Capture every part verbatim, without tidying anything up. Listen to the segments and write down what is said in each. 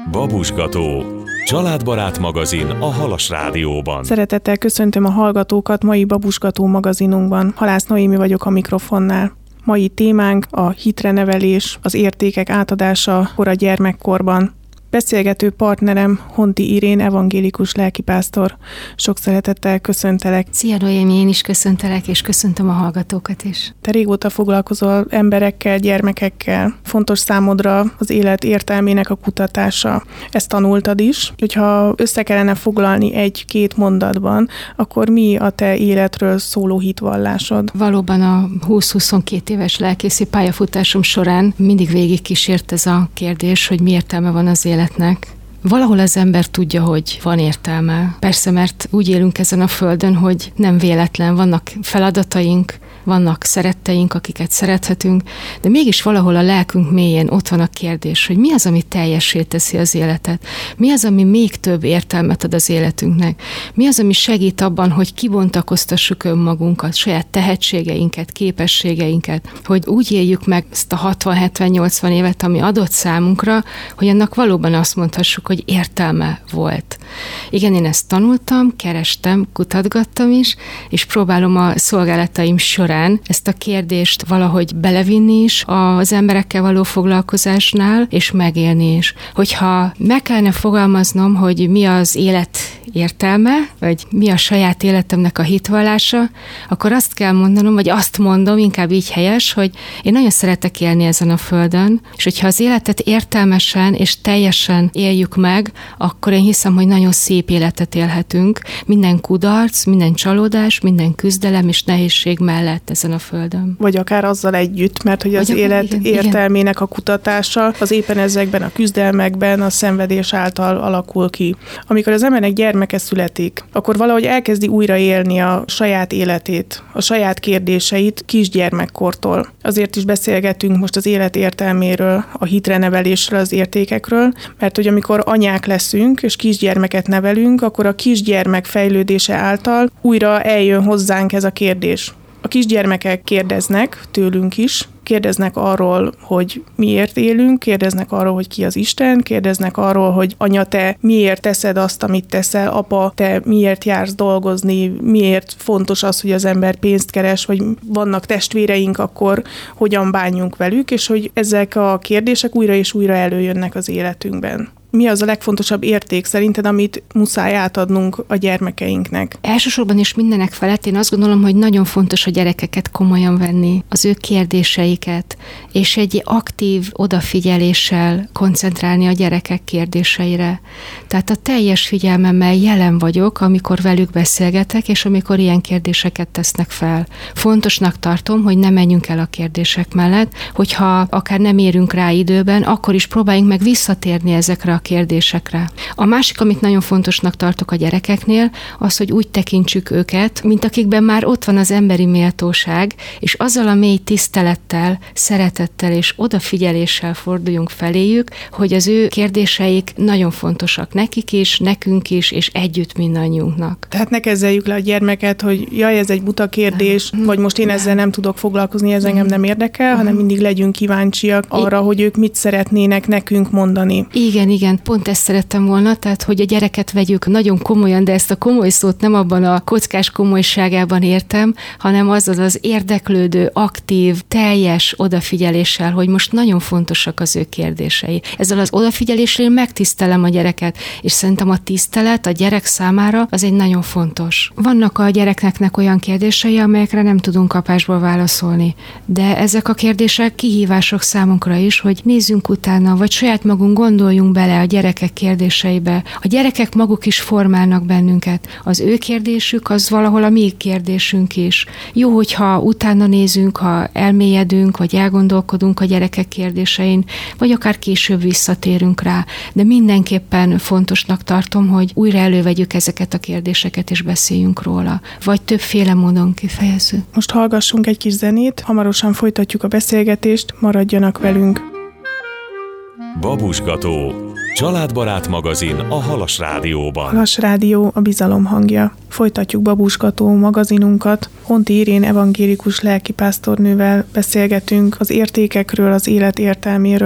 Babusgató, családbarát magazin a Halas Rádióban. Szeretettel köszöntöm a hallgatókat mai Babusgató magazinunkban. Halász Noémi vagyok a mikrofonnál. Mai témánk a hitre nevelés, az értékek átadása kora gyermekkorban. Beszélgető partnerem Honti Irén, evangélikus lelkipásztor. Sok szeretettel köszöntelek. Szia Noémi, én is köszöntelek, és köszöntöm a hallgatókat is. Te régóta foglalkozol emberekkel, gyermekekkel. Fontos számodra az élet értelmének a kutatása. Ezt tanultad is. Hogyha össze kellene foglalni egy-két mondatban, akkor mi a te életről szóló hitvallásod? Valóban a húsz-huszonkettő éves lelkészi pályafutásom során mindig végig kísért ez a kérdés, hogy mi értelme van az életnek. Valahol az ember tudja, hogy van értelme. Persze, mert úgy élünk ezen a földön, hogy nem véletlen, vannak feladataink, vannak szeretteink, akiket szerethetünk, de mégis valahol a lelkünk mélyén ott van a kérdés, hogy mi az, ami teljessé teszi az életet, mi az, ami még több értelmet ad az életünknek, mi az, ami segít abban, hogy kibontakoztassuk önmagunkat, saját tehetségeinket, képességeinket, hogy úgy éljük meg ezt a hatvan-hetven-nyolcvan évet, ami adott számunkra, hogy annak valóban azt mondhassuk, hogy értelme volt. Igen, én ezt tanultam, kerestem, kutatgattam is, és próbálom a szolgálataim során ezt a kérdést valahogy belevinni is az emberekkel való foglalkozásnál, és megélni is. Hogyha meg kellene fogalmaznom, hogy mi az élet értelme, vagy mi a saját életemnek a hitvallása, akkor azt kell mondanom, vagy azt mondom, inkább így helyes, hogy én nagyon szeretek élni ezen a földön, és hogyha az életet értelmesen és teljesen éljük meg, akkor én hiszem, hogy nagyon szép életet élhetünk, minden kudarc, minden csalódás, minden küzdelem és nehézség mellett ezen a földön. Vagy akár azzal együtt, mert hogy az vagy élet igen, értelmének igen. a kutatása az éppen ezekben a küzdelmekben, a szenvedés által alakul ki. Amikor az embernek gyermeke születik, akkor valahogy elkezdi újra élni a saját életét, a saját kérdéseit kisgyermekkortól. Azért is beszélgetünk most az élet értelméről, a hitre nevelésről, az értékekről, mert hogy amikor anyák leszünk, és kisgyermeket nevelünk, akkor a kisgyermek fejlődése által újra eljön hozzánk ez a kérdés. A kisgyermekek kérdeznek tőlünk is, kérdeznek arról, hogy miért élünk, kérdeznek arról, hogy ki az Isten, kérdeznek arról, hogy anya, te miért teszed azt, amit teszel, apa, te miért jársz dolgozni, miért fontos az, hogy az ember pénzt keres, vagy vannak testvéreink, akkor hogyan bánjunk velük, és hogy ezek a kérdések újra és újra előjönnek az életünkben. Mi az a legfontosabb érték szerinted, amit muszáj átadnunk a gyermekeinknek? Elsősorban is mindenek felett én azt gondolom, hogy nagyon fontos a gyerekeket komolyan venni, az ő kérdéseiket, és egy aktív odafigyeléssel koncentrálni a gyerekek kérdéseire. Tehát a teljes figyelmemmel jelen vagyok, amikor velük beszélgetek, és amikor ilyen kérdéseket tesznek fel. Fontosnak tartom, hogy ne menjünk el a kérdések mellett, hogyha akár nem érünk rá időben, akkor is próbáljunk meg visszatérni ezekre a kérdésekre. A másik, amit nagyon fontosnak tartok a gyerekeknél, az, hogy úgy tekintsük őket, mint akikben már ott van az emberi méltóság, és azzal a mély tisztelettel, szeretettel és odafigyeléssel forduljunk feléjük, hogy az ő kérdéseik nagyon fontosak nekik is, nekünk is, és együtt mindannyiunknak. Tehát ne kezeljük le a gyermeket, hogy jaj, ez egy buta kérdés, nem. vagy most én ezzel nem tudok foglalkozni, ez engem nem érdekel, hanem mindig legyünk kíváncsiak arra, hogy ők mit szeretnének nekünk mondani. Igen, igen. Pont ezt szerettem volna, tehát, hogy a gyereket vegyük nagyon komolyan, de ezt a komoly szót nem abban a kockás komolyságában értem, hanem azzal az érdeklődő, aktív, teljes odafigyeléssel, hogy most nagyon fontosak az ő kérdései. Ezzel az odafigyeléssel megtisztelem a gyereket, és szerintem a tisztelet a gyerek számára az egy nagyon fontos. Vannak a gyereknek olyan kérdései, amelyekre nem tudunk kapásból válaszolni, de ezek a kérdések kihívások számunkra is, hogy nézzünk utána, vagy saját magunk gondoljunk bele a gyerekek kérdéseibe. A gyerekek maguk is formálnak bennünket. Az ő kérdésük az valahol a mi kérdésünk is. Jó, hogyha utána nézünk, ha elmélyedünk, vagy elgondolkodunk a gyerekek kérdésein, vagy akár később visszatérünk rá. De mindenképpen fontosnak tartom, hogy újra elővegyük ezeket a kérdéseket, és beszéljünk róla. Vagy többféle módon kifejezzük. Most hallgassunk egy kis zenét, hamarosan folytatjuk a beszélgetést, maradjanak velünk. Babusgató, családbarát magazin a Halas Rádióban. Halas Rádió a bizalom hangja. Folytatjuk Babusgató magazinunkat. Honti Irén evangélikus lelkipásztornővel beszélgetünk az értékekről, az élet értelméről.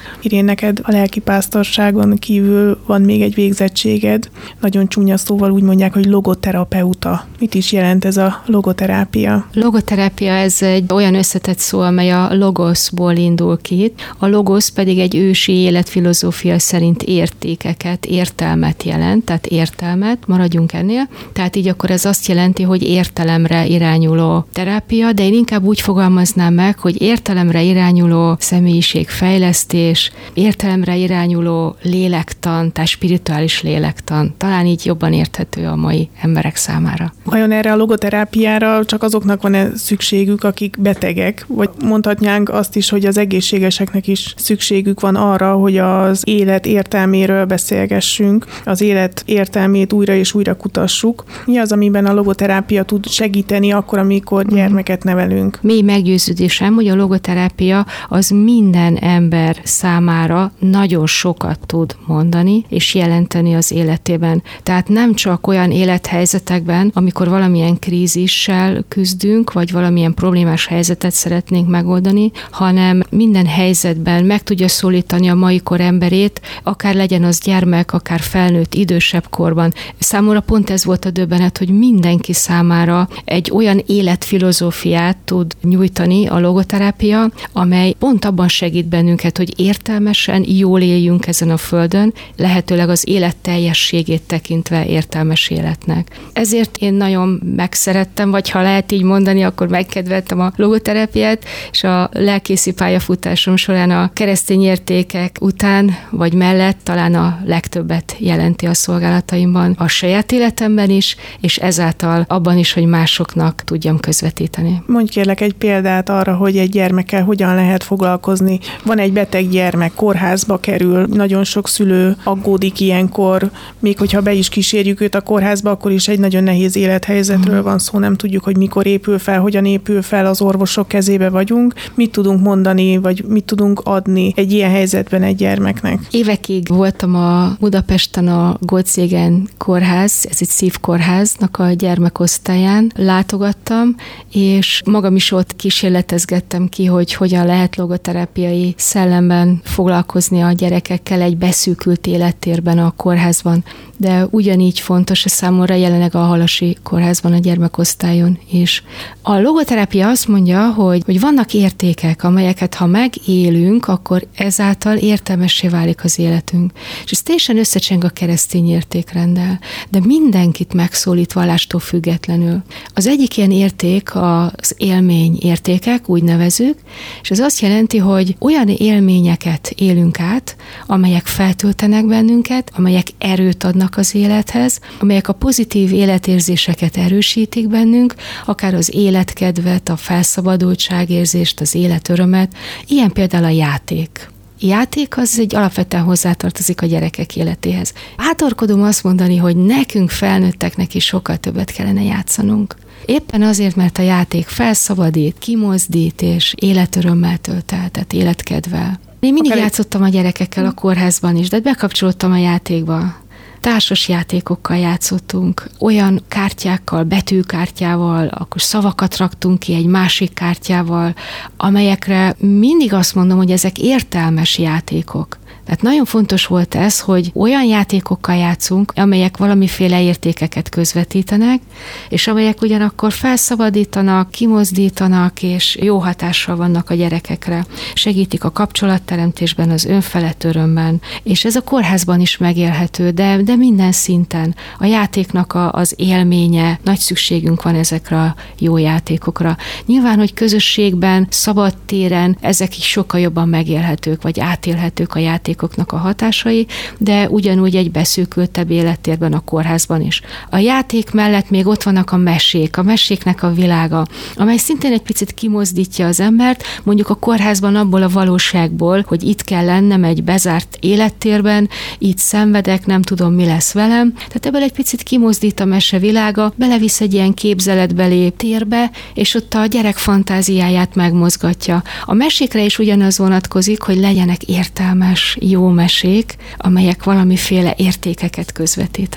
Irén, neked a lelkipásztorságon kívül van még egy végzettséged. Nagyon csúnya szóval úgy mondják, hogy logoterapeuta. Mit is jelent ez a logoterápia? Logoterápia ez egy olyan összetett szó, amely a logoszból indul ki. A logosz pedig egy ősi életfilozófia szerint értékeket, értelmet jelent, tehát értelmet, maradjunk ennél. Tehát így akkor ez azt jelenti, hogy értelemre irányuló terápia, de én inkább úgy fogalmaznám meg, hogy értelemre irányuló személyiségfejlesztés, értelemre irányuló lélektan, tehát spirituális lélektan. Talán így jobban érthető a mai emberek számára. Vajon erre a logoterápiára csak azoknak van-e szükségük, akik betegek? Vagy mondhatnánk azt is, hogy az egészségeseknek is szükségük van arra, hogy az élet értelméről beszélgessünk, az élet értelmét újra és újra kutassuk. Mi az, amiben a logoterápia tud segíteni akkor, amikor gyermeket nevelünk? Mély meggyőződésem, hogy a logoterápia az minden ember számára nagyon sokat tud mondani és jelenteni az életében. Tehát nem csak olyan élethelyzetekben, amikor valamilyen krízissel küzdünk, vagy valamilyen problémás helyzetet szeretnénk megoldani, hanem minden helyzetben meg tudja szólítani a mai kor emberét, akár legyen az gyermek, akár felnőtt, idősebb korban. Számomra pont ez volt a döbbenet, hogy mindenki számára egy olyan életfilozófiát tud nyújtani a logoterápia, amely pont abban segít bennünket, hogy értelmesen jól éljünk ezen a földön, lehetőleg az élet teljességét tekintve értelmes életnek. Ezért én nagyon megszerettem, vagy ha lehet így mondani, akkor megkedveltem a logoterápiát, és a lelkészi pályafutásom során a keresztény értékek után, vagy mellett talán a legtöbbet jelenti a szolgálataimban, a saját életemben is, és ezáltal abban is, hogy másoknak tudjam közvetíteni. Mondj kérlek egy példát arra, hogy egy gyermekkel hogyan lehet foglalkozni. Van egy beteg gyermek, kórházba kerül, nagyon sok szülő aggódik ilyenkor, még hogyha be is kísérjük őt a kórházba, akkor is egy nagyon nehéz élethelyzetről van szó, nem tudjuk, hogy mikor épül fel, hogyan épül fel, az orvosok kezébe vagyunk, mit tudunk mondani, vagy mit tudunk adni egy ilyen helyzetben egy gyermeknek. Évekig voltam a Budapesten a Goldszégen kórház, ez egy szívkórháznak a gyermekosztályán, látogattam, és magam is ott kísérletezgettem ki, hogy hogyan lehet logoterápiai szellemben foglalkozni a gyerekekkel egy beszűkült élettérben a kórházban. De ugyanígy fontos a számomra jelenleg a Halasi kórházban a gyermekosztályon is. A logoterápia azt mondja, hogy, hogy vannak értékek, amelyeket ha megélünk, akkor ezáltal értelmessé válik az életünk. És ez teljesen összecseng a keresztény értékrenddel, de mindenkit megszólít vallástól függetlenül. Az egyik ilyen érték az élmény értékek, úgy nevezük, és ez azt jelenti, hogy olyan élményeket élünk át, amelyek feltöltenek bennünket, amelyek erőt adnak az élethez, amelyek a pozitív életérzéseket erősítik bennünk, akár az életkedvet, a felszabadultságérzést, az életörömet, ilyen például a játék. Játék az egy alapvetően hozzátartozik a gyerekek életéhez. Bátorkodom azt mondani, hogy nekünk felnőtteknek is sokkal többet kellene játszanunk. Éppen azért, mert a játék felszabadít, kimozdít és életörömmel tölt el, tehát életkedvel. Én mindig Akár játszottam a gyerekekkel a kórházban is, de bekapcsolódtam a játékba. Társas játékokkal játszottunk, olyan kártyákkal, betűkártyával, akkor szavakat raktunk ki egy másik kártyával, amelyekre mindig azt mondom, hogy ezek értelmes játékok. Tehát nagyon fontos volt ez, hogy olyan játékokkal játszunk, amelyek valamiféle értékeket közvetítenek, és amelyek ugyanakkor felszabadítanak, kimozdítanak, és jó hatással vannak a gyerekekre. Segítik a kapcsolatteremtésben, az önfelett örömben, és ez a kórházban is megélhető, de, de minden szinten. A játéknak a, az élménye, nagy szükségünk van ezekre a jó játékokra. Nyilván, hogy közösségben, szabad téren ezek is sokkal jobban megélhetők, vagy átélhetők a játék a hatásai, de ugyanúgy egy beszűkültebb élettérben a kórházban is. A játék mellett még ott vannak a mesék, a meséknek a világa, amely szintén egy picit kimozdítja az embert, mondjuk a kórházban abból a valóságból, hogy itt kell lennem egy bezárt élettérben, itt szenvedek, nem tudom, mi lesz velem. Tehát ebből egy picit kimozdít a mese világa, belevisz egy ilyen képzeletbeli térbe, és ott a gyerek fantáziáját megmozgatja. A mesékre is ugyanaz vonatkozik, hogy legyenek értelmes, jó mesék, amelyek valamiféle értékeket közvetítenek.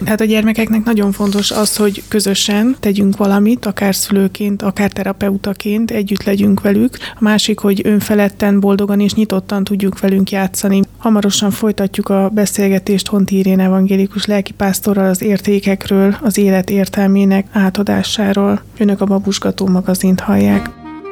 Hát a gyermekeknek nagyon fontos az, hogy közösen tegyünk valamit, akár szülőként, akár terapeutaként, együtt legyünk velük. A másik, hogy önfeledten, boldogan és nyitottan tudjuk velünk játszani. Hamarosan folytatjuk a beszélgetést Honti Irén evangélikus lelkipásztorral az értékekről, az élet értelmének átadásáról. Önök a Babusgató magazint hallják.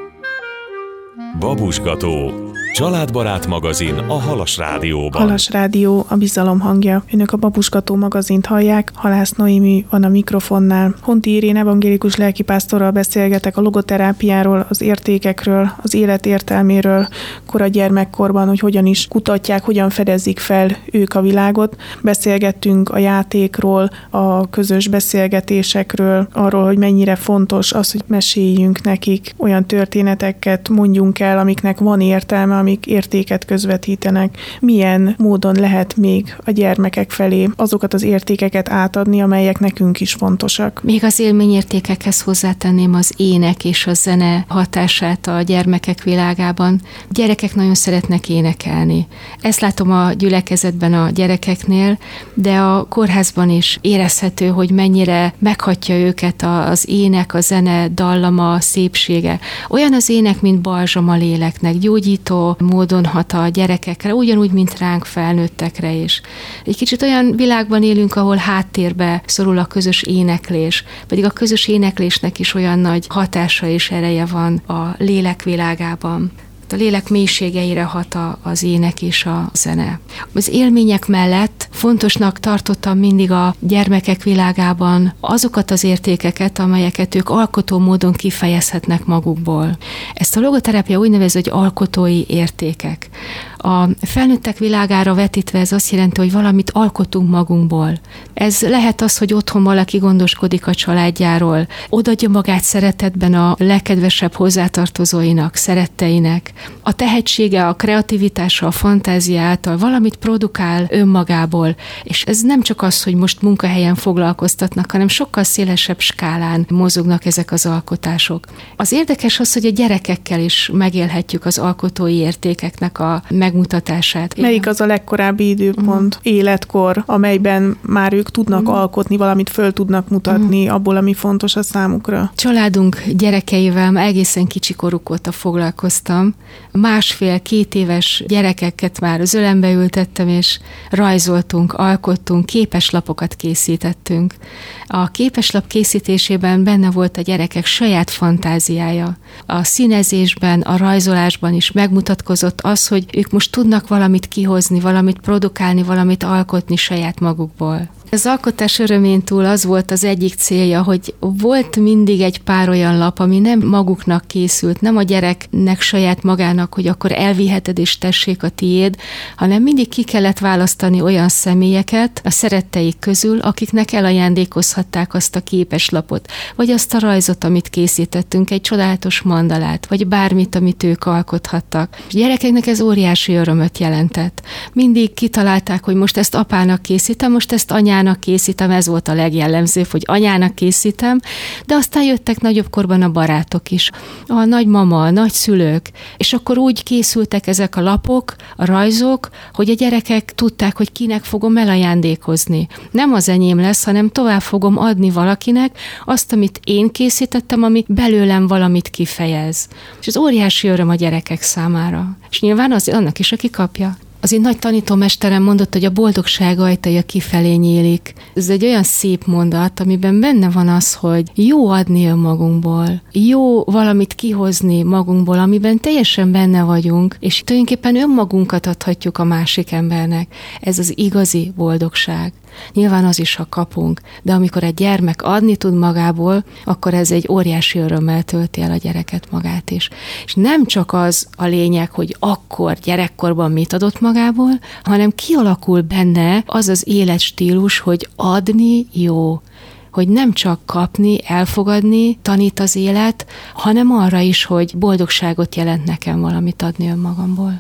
Babusgató. Családbarát magazin a Halas Rádióban. Halas Rádió, a bizalom hangja. Önök a Babusgató magazint hallják, Halász Noémi van a mikrofonnál. Honti Irén evangélikus lelkipásztorral beszélgetek a logoterápiáról, az értékekről, az élet értelméről, kora gyermekkorban, hogy hogyan is kutatják, hogyan fedezik fel ők a világot. Beszélgettünk a játékról, a közös beszélgetésekről, arról, hogy mennyire fontos az, hogy meséljünk nekik, olyan történeteket mondjunk el, amiknek van értelme, amik értéket közvetítenek. Milyen módon lehet még a gyermekek felé azokat az értékeket átadni, amelyek nekünk is fontosak. Még az élményértékekhez hozzátenném az ének és a zene hatását a gyermekek világában. Gyerekek nagyon szeretnek énekelni. Ezt látom a gyülekezetben a gyerekeknél, de a kórházban is érezhető, hogy mennyire meghatja őket az ének, a zene, dallama, szépsége. Olyan az ének, mint balzsam a léleknek, gyógyító módon hat a gyerekekre, ugyanúgy, mint ránk felnőttekre is. Egy kicsit olyan világban élünk, ahol háttérbe szorul a közös éneklés, pedig a közös éneklésnek is olyan nagy hatása és ereje van a lélek világában. A lélek mélységeire hat az ének és a zene. Az élmények mellett fontosnak tartottam mindig a gyermekek világában azokat az értékeket, amelyeket ők alkotó módon kifejezhetnek magukból. Ezt a logoterápia úgy nevez, hogy alkotói értékek. A felnőttek világára vetítve ez azt jelenti, hogy valamit alkotunk magunkból. Ez lehet az, hogy otthon valaki gondoskodik a családjáról, odaadja magát szeretetben a legkedvesebb hozzátartozóinak, szeretteinek. A tehetsége, a kreativitása, a fantázia által valamit produkál önmagából, és ez nem csak az, hogy most munkahelyen foglalkoztatnak, hanem sokkal szélesebb skálán mozognak ezek az alkotások. Az érdekes az, hogy a gyerekekkel is megélhetjük az alkotói értékeknek a megmutatását. Melyik az a legkorábbi időpont, mm. életkor, amelyben már ők tudnak mm. alkotni, valamit föl tudnak mutatni mm. abból, ami fontos a számukra? Családunk gyerekeivel már egészen kicsi koruk óta foglalkoztam. Másfél-két éves gyerekeket már az ölembe ültettem, és rajzoltunk, alkottunk, képeslapokat készítettünk. A képeslap készítésében benne volt a gyerekek saját fantáziája. A színezésben, a rajzolásban is megmutatkozott az, hogy ők most tudnak valamit kihozni, valamit produkálni, valamit alkotni saját magukból. Az alkotás örömén túl az volt az egyik célja, hogy volt mindig egy pár olyan lap, ami nem maguknak készült, nem a gyereknek saját magának, hogy akkor elviheted és tessék a tiéd, hanem mindig ki kellett választani olyan személyeket a szeretteik közül, akiknek elajándékozhatták azt a képeslapot, vagy azt a rajzot, amit készítettünk, egy csodálatos mandalát, vagy bármit, amit ők alkothattak. A gyerekeknek ez óriási örömöt jelentett. Mindig kitalálták, hogy most ezt apának készítem, most ezt anyának készítem, ez volt a legjellemzőbb, hogy anyának készítem, de aztán jöttek nagyobb korban a barátok is, a nagymama, a nagyszülők, és akkor úgy készültek ezek a lapok, a rajzok, hogy a gyerekek tudták, hogy kinek fogom elajándékozni. Nem az enyém lesz, hanem tovább fogom adni valakinek azt, amit én készítettem, ami belőlem valamit kifejez. És ez óriási öröm a gyerekek számára. És nyilván az annak is, aki kapja. Az én nagy tanítómesterem mondott, hogy a boldogság ajtaja kifelé nyílik. Ez egy olyan szép mondat, amiben benne van az, hogy jó adni önmagunkból, jó valamit kihozni magunkból, amiben teljesen benne vagyunk, és tulajdonképpen önmagunkat adhatjuk a másik embernek. Ez az igazi boldogság. Nyilván az is, ha kapunk, de amikor egy gyermek adni tud magából, akkor ez egy óriási örömmel tölti el a gyereket magát is. És nem csak az a lényeg, hogy akkor gyerekkorban mit adott magából, hanem kialakul benne az az életstílus, hogy adni jó. Hogy nem csak kapni, elfogadni tanít az élet, hanem arra is, hogy boldogságot jelent nekem valamit adni önmagamból.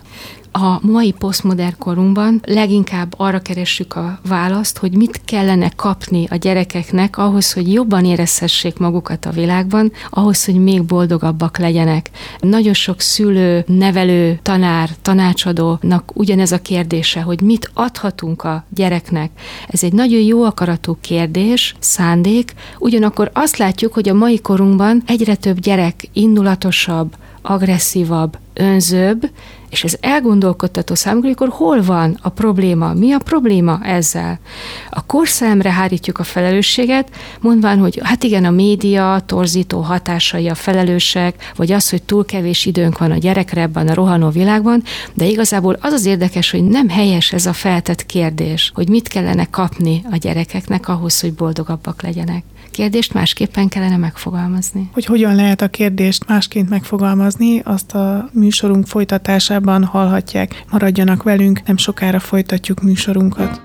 A mai posztmodern korunkban leginkább arra keressük a választ, hogy mit kellene kapni a gyerekeknek ahhoz, hogy jobban érezhessék magukat a világban, ahhoz, hogy még boldogabbak legyenek. Nagyon sok szülő, nevelő, tanár, tanácsadónak ugyanez a kérdése, hogy mit adhatunk a gyereknek. Ez egy nagyon jó akaratú kérdés, szándék, ugyanakkor azt látjuk, hogy a mai korunkban egyre több gyerek indulatosabb, agresszívabb, önzőbb, és ez elgondolkodtató számukra, hogy akkor hol van a probléma, mi a probléma ezzel. A korszelemre hárítjuk a felelősséget, mondván, hogy hát igen, a média torzító hatásai a felelősek, vagy az, hogy túl kevés időnk van a gyerekre ebben a rohanó világban, de igazából az az érdekes, hogy nem helyes ez a feltett kérdés, hogy mit kellene kapni a gyerekeknek ahhoz, hogy boldogabbak legyenek. Kérdést másképpen kellene megfogalmazni. Hogy hogyan lehet a kérdést másként megfogalmazni, azt a műsorunk folytatásában hallhatják. Maradjanak velünk, nem sokára folytatjuk műsorunkat.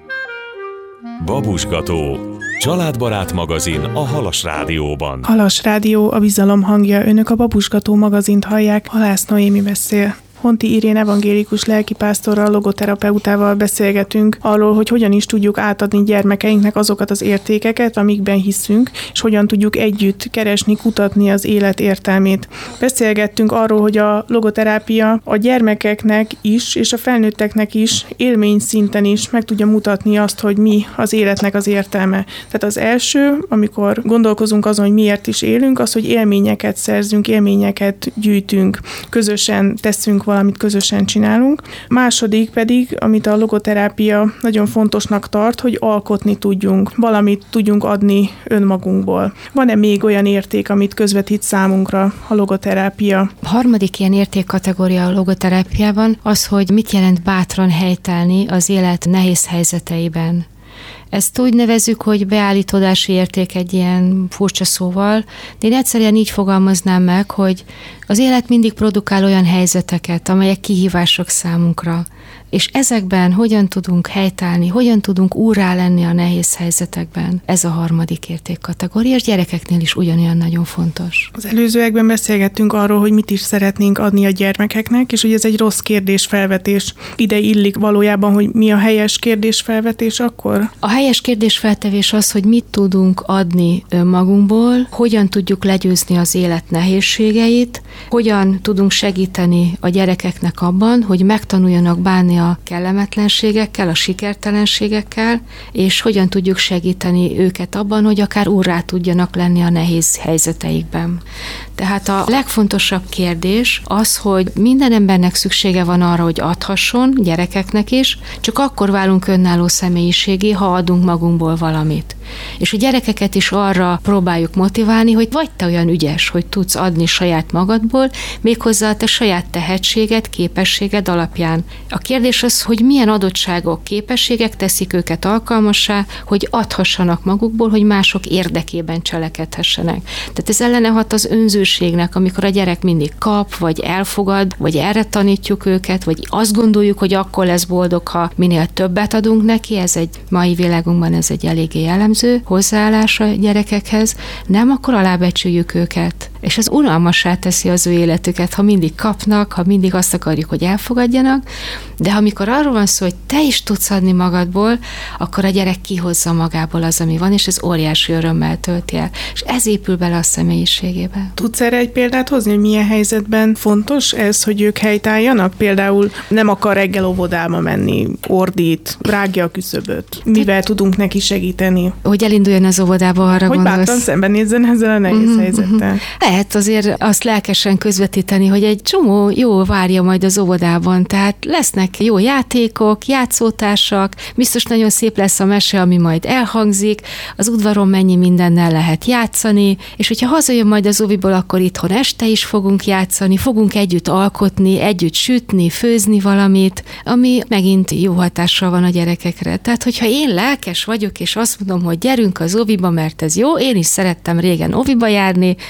Babusgató. Családbarát magazin a Halas Rádióban. Halas Rádió, a bizalom hangja. Önök a Babusgató magazint hallják. Halász Noémi beszél. Honti Irén evangélikus lelkipásztorral, logoterapeutával beszélgetünk arról, hogy hogyan is tudjuk átadni gyermekeinknek azokat az értékeket, amikben hiszünk, és hogyan tudjuk együtt keresni, kutatni az élet értelmét. Beszélgettünk arról, hogy a logoterápia a gyermekeknek is, és a felnőtteknek is élmény szinten is meg tudja mutatni azt, hogy mi az életnek az értelme. Tehát az első, amikor gondolkozunk azon, hogy miért is élünk, az, hogy élményeket szerzünk, élményeket gyűjtünk, közösen teszünk valamit, közösen csinálunk. Második pedig, amit a logoterápia nagyon fontosnak tart, hogy alkotni tudjunk, valamit tudjunk adni önmagunkból. Van-e még olyan érték, amit közvetít számunkra a logoterápia? A harmadik ilyen értékkategória a logoterápiában az, hogy mit jelent bátran helytállni az élet nehéz helyzeteiben. Ezt úgy nevezzük, hogy beállítódási érték egy ilyen furcsa szóval, de én egyszerűen így fogalmaznám meg, hogy az élet mindig produkál olyan helyzeteket, amelyek kihívások számunkra. És ezekben hogyan tudunk helytállni, hogyan tudunk úrrá lenni a nehéz helyzetekben. Ez a harmadik értékkategória, és gyerekeknél is ugyanolyan nagyon fontos. Az előzőekben beszélgettünk arról, hogy mit is szeretnénk adni a gyermekeknek, és hogy ez egy rossz kérdésfelvetés. Ide illik valójában, hogy mi a helyes kérdésfelvetés akkor? A helyes kérdésfeltevés az, hogy mit tudunk adni önmagunkból, hogyan tudjuk legyőzni az élet nehézségeit, hogyan tudunk segíteni a gyerekeknek abban, hogy megtanuljanak bánni a kellemetlenségekkel, a sikertelenségekkel, és hogyan tudjuk segíteni őket abban, hogy akár úrrá tudjanak lenni a nehéz helyzeteikben. Tehát a legfontosabb kérdés az, hogy minden embernek szüksége van arra, hogy adhasson, gyerekeknek is, csak akkor válunk önálló személyiségé, ha adunk magunkból valamit. És a gyerekeket is arra próbáljuk motiválni, hogy vagy te olyan ügyes, hogy tudsz adni saját magadból, méghozzá a te saját tehetséged, képességed alapján. A kérdés az, hogy milyen adottságok, képességek teszik őket alkalmassá, hogy adhassanak magukból, hogy mások érdekében cselekedhessenek. Tehát ez ellene hat az önzőségnek, amikor a gyerek mindig kap, vagy elfogad, vagy erre tanítjuk őket, vagy azt gondoljuk, hogy akkor lesz boldog, ha minél többet adunk neki, ez egy mai világunkban ez egy eléggé jellemző hozzáállás a gyerekekhez, nem, akkor alábecsüljük őket. És ez unalmassá teszi az ő életüket, ha mindig kapnak, ha mindig azt akarjuk, hogy elfogadjanak, de amikor arról van szó, hogy te is tudsz adni magadból, akkor a gyerek kihozza magából az, ami van, és ez óriási örömmel tölti el. És ez épül bele a személyiségébe. Tudsz erre egy példát hozni, hogy milyen helyzetben fontos ez, hogy ők helytálljanak? Például nem akar reggel óvodába menni, ordít, rágja a küszöböt. Mivel tudunk neki segíteni? Hogy elinduljon az óvodába, arra hogy gondolsz? Hogy bátran szembenézzen ezzel a nehéz mm-hmm. helyzettel. Lehet azért azt lelkesen közvetíteni, hogy egy csomó jó várja majd az óvodában, tehát lesznek jó játékok, játszótársak, biztos nagyon szép lesz a mese, ami majd elhangzik, az udvaron mennyi mindennel lehet játszani, és hogyha hazajön majd az óviból, akkor itthon este is fogunk játszani, fogunk együtt alkotni, együtt sütni, főzni valamit, ami megint jó hatással van a gyerekekre. Tehát, hogyha én lelkes vagyok, és azt mondom, hogy gyerünk az óviba, mert ez jó, én is szerettem régen óviba járni, és milyen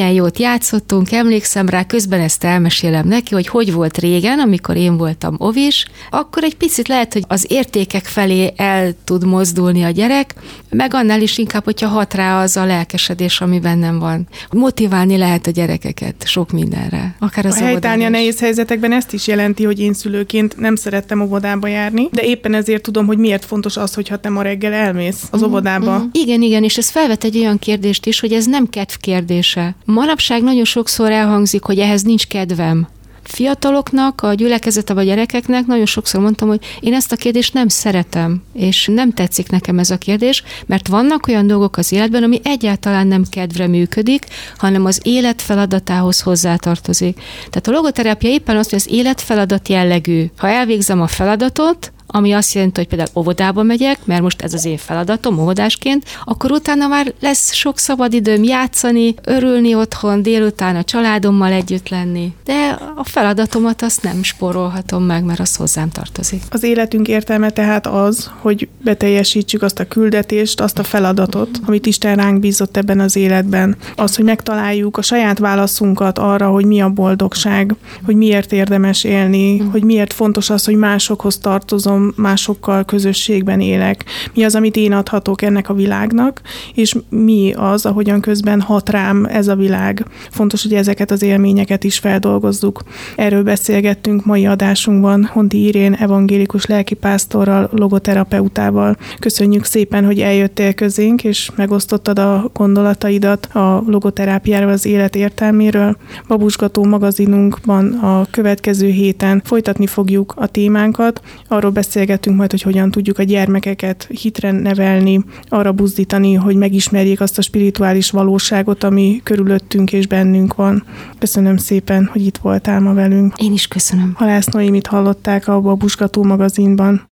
milyen jót játszottunk, emlékszem rá, közben ezt elmesélem neki, hogy hogy volt régen, amikor én voltam ovis, akkor egy picit lehet, hogy az értékek felé el tud mozdulni a gyerek, meg annál is inkább, hogyha hat rá az a lelkesedés, ami bennem van. Motiválni lehet a gyerekeket sok mindenre. Akár az a helytállni a nehéz helyzetekben ezt is jelenti, hogy én szülőként nem szerettem óvodába járni, de éppen ezért tudom, hogy miért fontos az, hogyha te ma reggel elmész az óvodába. Mm-hmm. Igen, igen, és ez felvet egy olyan kérdést is, hogy ez nem kedv kérdése. Manapság nagyon sokszor elhangzik, hogy ehhez nincs kedvem. Fiataloknak, a gyülekezete vagy gyerekeknek nagyon sokszor mondtam, hogy én ezt a kérdést nem szeretem, és nem tetszik nekem ez a kérdés, mert vannak olyan dolgok az életben, ami egyáltalán nem kedvre működik, hanem az élet feladatához hozzátartozik. Tehát a logoterápia éppen az, hogy az élet feladat jellegű. Ha elvégzem a feladatot, ami azt jelenti, hogy például óvodába megyek, mert most ez az én feladatom óvodásként, akkor utána már lesz sok szabadidőm játszani, örülni otthon, délután a családommal együtt lenni. De a feladatomat azt nem spórolhatom meg, mert az hozzám tartozik. Az életünk értelme tehát az, hogy beteljesítsük azt a küldetést, azt a feladatot, amit Isten ránk bízott ebben az életben. Az, hogy megtaláljuk a saját válaszunkat arra, hogy mi a boldogság, hogy miért érdemes élni, hogy miért fontos az, hogy másokhoz tartozom, másokkal közösségben élek. Mi az, amit én adhatok ennek a világnak, és mi az, ahogyan közben hat rám ez a világ. Fontos, hogy ezeket az élményeket is feldolgozzuk. Erről beszélgettünk mai adásunkban Honti Irén evangélikus lelkipásztorral, logoterapeutával. Köszönjük szépen, hogy eljöttél közénk, és megosztottad a gondolataidat a logoterápiáról, az élet értelméről. Babusgató magazinunkban a következő héten folytatni fogjuk a témánkat. Arról beszélgetünk majd, hogy hogyan tudjuk a gyermekeket hitre nevelni, arra buzdítani, hogy megismerjék azt a spirituális valóságot, ami körülöttünk és bennünk van. Köszönöm szépen, hogy itt voltál ma velünk. Én is köszönöm. Halász Noémit hallották a Babusgató magazinban.